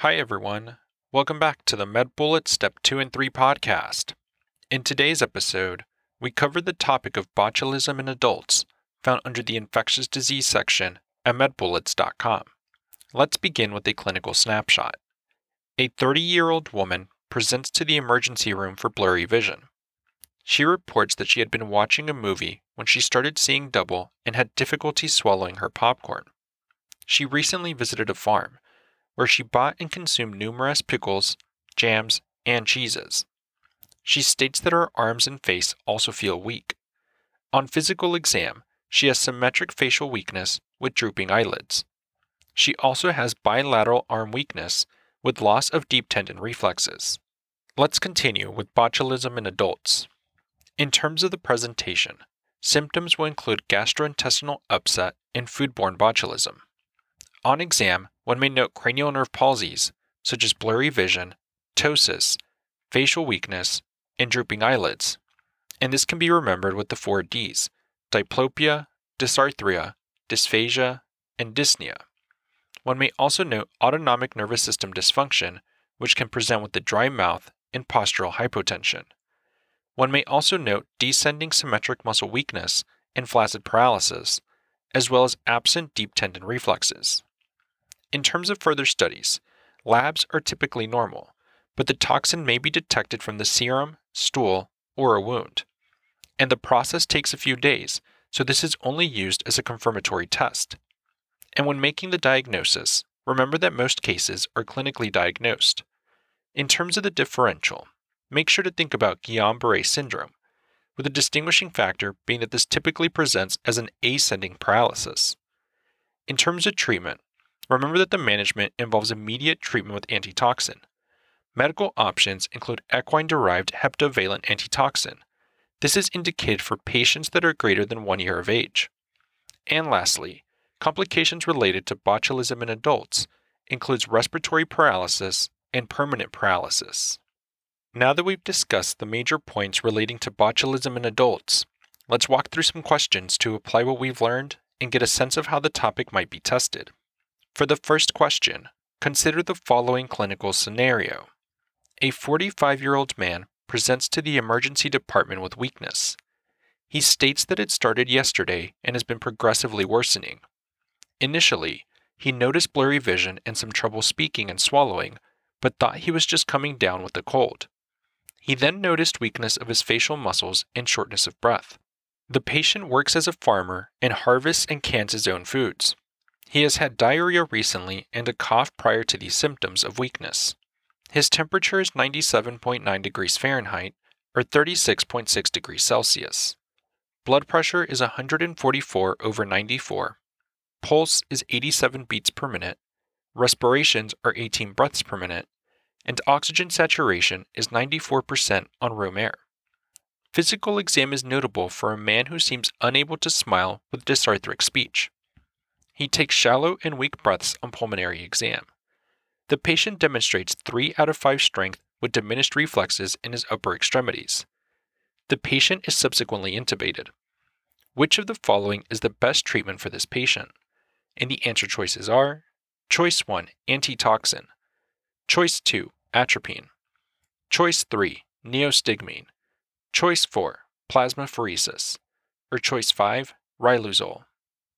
Hi everyone, welcome back to the MedBullet Step 2 and 3 podcast. In today's episode, we cover the topic of botulism in adults, found under the infectious disease section at medbullets.com. Let's begin with a clinical snapshot. A 30-year-old woman presents to the emergency room for blurry vision. She reports that she had been watching a movie when she started seeing double and had difficulty swallowing her popcorn. She recently visited a farm, where she bought and consumed numerous pickles, jams, and cheeses. She states that her arms and face also feel weak. On physical exam, she has symmetric facial weakness with drooping eyelids. She also has bilateral arm weakness with loss of deep tendon reflexes. Let's continue with botulism in adults. In terms of the presentation, symptoms will include gastrointestinal upset and foodborne botulism. On exam, one may note cranial nerve palsies, such as blurry vision, ptosis, facial weakness, and drooping eyelids, and this can be remembered with the 4 Ds: diplopia, dysarthria, dysphagia, and dyspnea. One may also note autonomic nervous system dysfunction, which can present with the dry mouth and postural hypotension. One may also note descending symmetric muscle weakness and flaccid paralysis, as well as absent deep tendon reflexes. In terms of further studies, labs are typically normal, but the toxin may be detected from the serum, stool, or a wound. And the process takes a few days, so this is only used as a confirmatory test. And when making the diagnosis, remember that most cases are clinically diagnosed. In terms of the differential, make sure to think about Guillain-Barré syndrome, with a distinguishing factor being that this typically presents as an ascending paralysis. In terms of treatment, remember that the management involves immediate treatment with antitoxin. Medical options include equine-derived heptavalent antitoxin. This is indicated for patients that are greater than 1 year of age. And lastly, complications related to botulism in adults includes respiratory paralysis and permanent paralysis. Now that we've discussed the major points relating to botulism in adults, let's walk through some questions to apply what we've learned and get a sense of how the topic might be tested. For the first question, consider the following clinical scenario. A 45-year-old man presents to the emergency department with weakness. He states that it started yesterday and has been progressively worsening. Initially, he noticed blurry vision and some trouble speaking and swallowing, but thought he was just coming down with a cold. He then noticed weakness of his facial muscles and shortness of breath. The patient works as a farmer and harvests and cans his own foods. He has had diarrhea recently and a cough prior to these symptoms of weakness. His temperature is 97.9 degrees Fahrenheit or 36.6 degrees Celsius. Blood pressure is 144/94. Pulse is 87 beats per minute. Respirations are 18 breaths per minute. And oxygen saturation is 94% on room air. Physical exam is notable for a man who seems unable to smile with dysarthric speech. He takes shallow and weak breaths on pulmonary exam. The patient demonstrates 3 out of 5 strength with diminished reflexes in his upper extremities. The patient is subsequently intubated. Which of the following is the best treatment for this patient? And the answer choices are: Choice 1, antitoxin. Choice 2, atropine. Choice 3, neostigmine. Choice 4, plasmapheresis. Or choice 5, riluzole.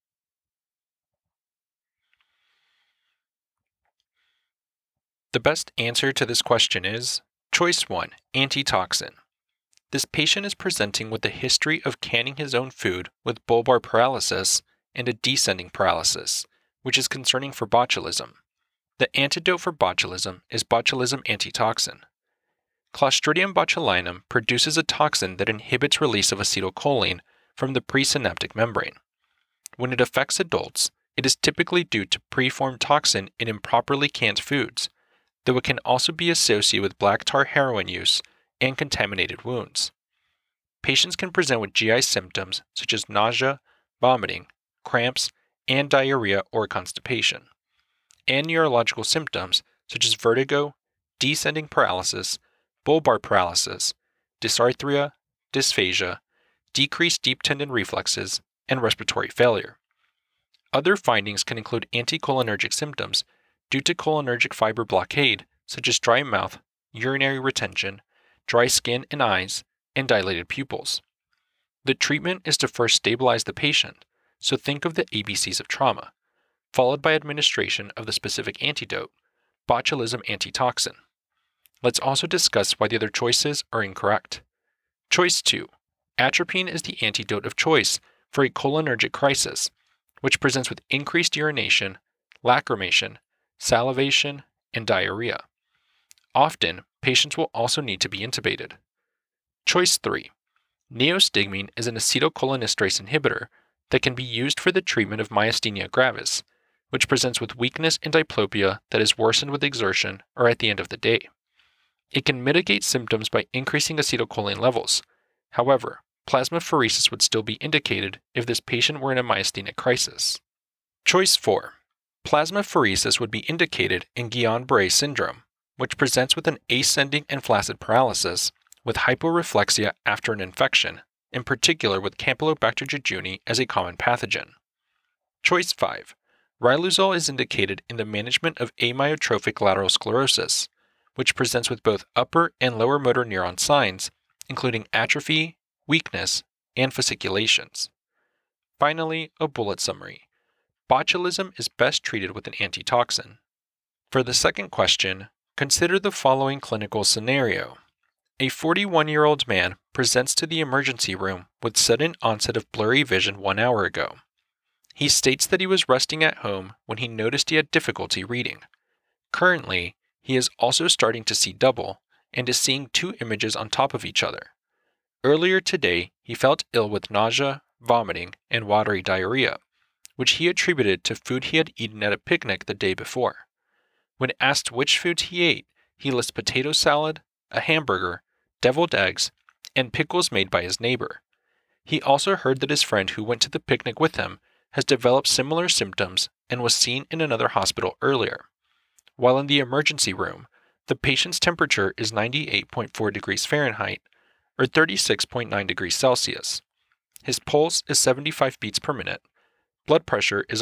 The best answer to this question is choice 1, antitoxin. This patient is presenting with a history of canning his own food with bulbar paralysis and a descending paralysis, which is concerning for botulism. The antidote for botulism is botulism antitoxin. Clostridium botulinum produces a toxin that inhibits release of acetylcholine from the presynaptic membrane. When it affects adults, it is typically due to preformed toxin in improperly canned foods, though it can also be associated with black tar heroin use and contaminated wounds. Patients can present with GI symptoms such as nausea, vomiting, cramps, and diarrhea or constipation, and neurological symptoms such as vertigo, descending paralysis, bulbar paralysis, dysarthria, dysphagia, decreased deep tendon reflexes, and respiratory failure. Other findings can include anticholinergic symptoms due to cholinergic fiber blockade, such as dry mouth, urinary retention, dry skin and eyes, and dilated pupils. The treatment is to first stabilize the patient, so think of the ABCs of trauma, followed by administration of the specific antidote, botulism antitoxin. Let's also discuss why the other choices are incorrect. Choice 2. Atropine is the antidote of choice for a cholinergic crisis, which presents with increased urination, lacrimation, salivation, and diarrhea. Often, patients will also need to be intubated. Choice 3. Neostigmine is an acetylcholinesterase inhibitor that can be used for the treatment of myasthenia gravis, which presents with weakness and diplopia that is worsened with exertion or at the end of the day. It can mitigate symptoms by increasing acetylcholine levels. However, plasmapheresis would still be indicated if this patient were in a myasthenic crisis. Choice 4. Plasmapheresis would be indicated in Guillain-Barré syndrome, which presents with an ascending and flaccid paralysis with hyporeflexia after an infection, in particular with Campylobacter jejuni as a common pathogen. Choice 5. Riluzole is indicated in the management of amyotrophic lateral sclerosis, which presents with both upper and lower motor neuron signs, including atrophy, weakness, and fasciculations. Finally, a bullet summary. Botulism is best treated with an antitoxin. For the second question, consider the following clinical scenario. A 41-year-old man presents to the emergency room with sudden onset of blurry vision 1 hour ago. He states that he was resting at home when he noticed he had difficulty reading. Currently, he is also starting to see double and is seeing 2 images on top of each other. Earlier today, he felt ill with nausea, vomiting, and watery diarrhea, which he attributed to food he had eaten at a picnic the day before. When asked which foods he ate, he lists potato salad, a hamburger, deviled eggs, and pickles made by his neighbor. He also heard that his friend who went to the picnic with him has developed similar symptoms and was seen in another hospital earlier. While in the emergency room, the patient's temperature is 98.4 degrees Fahrenheit, or 36.9 degrees Celsius. His pulse is 75 beats per minute, blood pressure is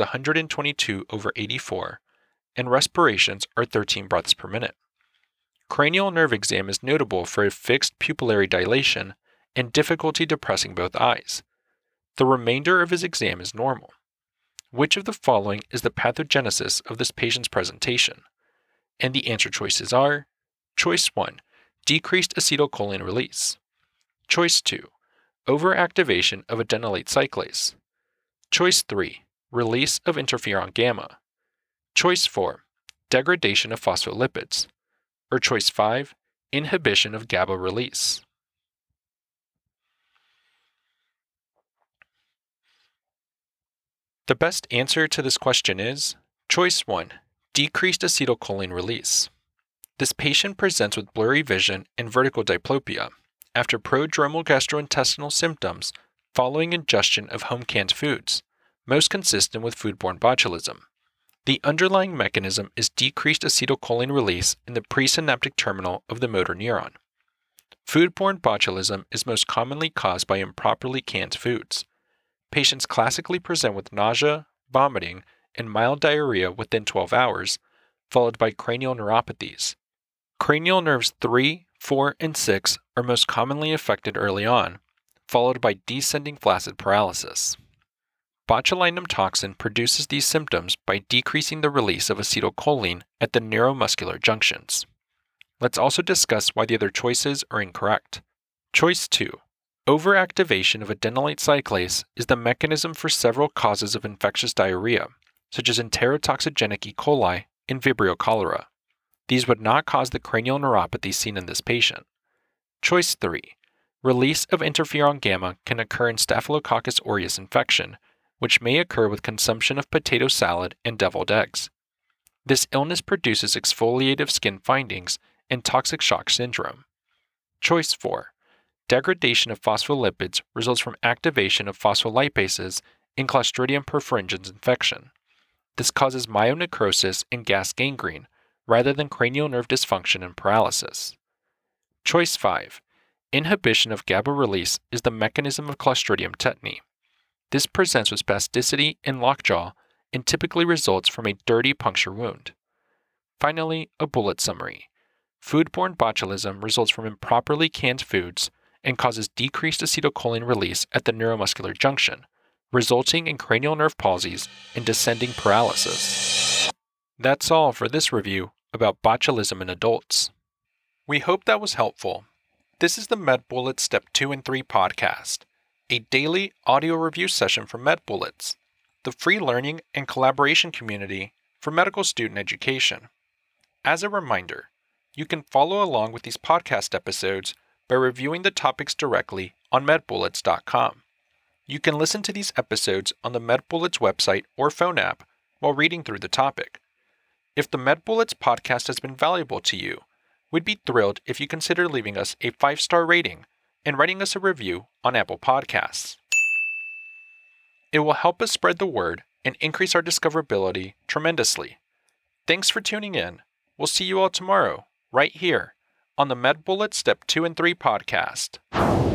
122/84, and respirations are 13 breaths per minute. Cranial nerve exam is notable for a fixed pupillary dilation and difficulty depressing both eyes. The remainder of his exam is normal. Which of the following is the pathogenesis of this patient's presentation? And the answer choices are: Choice 1, decreased acetylcholine release. Choice 2, overactivation of adenylate cyclase. Choice 3, release of interferon gamma. Choice 4, degradation of phospholipids. Or choice 5, inhibition of GABA release. The best answer to this question is choice 1, decreased acetylcholine release. This patient presents with blurry vision and vertical diplopia after prodromal gastrointestinal symptoms following ingestion of home-canned foods, most consistent with foodborne botulism. The underlying mechanism is decreased acetylcholine release in the presynaptic terminal of the motor neuron. Foodborne botulism is most commonly caused by improperly canned foods. Patients classically present with nausea, vomiting, and mild diarrhea within 12 hours, followed by cranial neuropathies. Cranial nerves 3, 4, and 6 are most commonly affected early on, followed by descending flaccid paralysis. Botulinum toxin produces these symptoms by decreasing the release of acetylcholine at the neuromuscular junctions. Let's also discuss why the other choices are incorrect. Choice 2. Overactivation of adenylate cyclase is the mechanism for several causes of infectious diarrhea, such as enterotoxigenic E. coli and Vibrio cholera. These would not cause the cranial neuropathy seen in this patient. Choice 3. Release of interferon gamma can occur in Staphylococcus aureus infection, which may occur with consumption of potato salad and deviled eggs. This illness produces exfoliative skin findings and toxic shock syndrome. Choice 4. Degradation of phospholipids results from activation of phospholipases in Clostridium perfringens infection. This causes myonecrosis and gas gangrene, rather than cranial nerve dysfunction and paralysis. Choice 5. Inhibition of GABA release is the mechanism of Clostridium tetani. This presents with spasticity and lockjaw and typically results from a dirty puncture wound. Finally, a bullet summary. Foodborne botulism results from improperly canned foods and causes decreased acetylcholine release at the neuromuscular junction, resulting in cranial nerve palsies and descending paralysis. That's all for this review about botulism in adults. We hope that was helpful. This is the MedBullets Step 2 and 3 podcast, a daily audio review session from MedBullets, the free learning and collaboration community for medical student education. As a reminder, you can follow along with these podcast episodes by reviewing the topics directly on medbullets.com. You can listen to these episodes on the MedBullets website or phone app while reading through the topic. If the MedBullets podcast has been valuable to you, we'd be thrilled if you consider leaving us a 5-star rating and writing us a review on Apple Podcasts. It will help us spread the word and increase our discoverability tremendously. Thanks for tuning in. We'll see you all tomorrow, right here, on the MedBullets Step 2 and 3 podcast.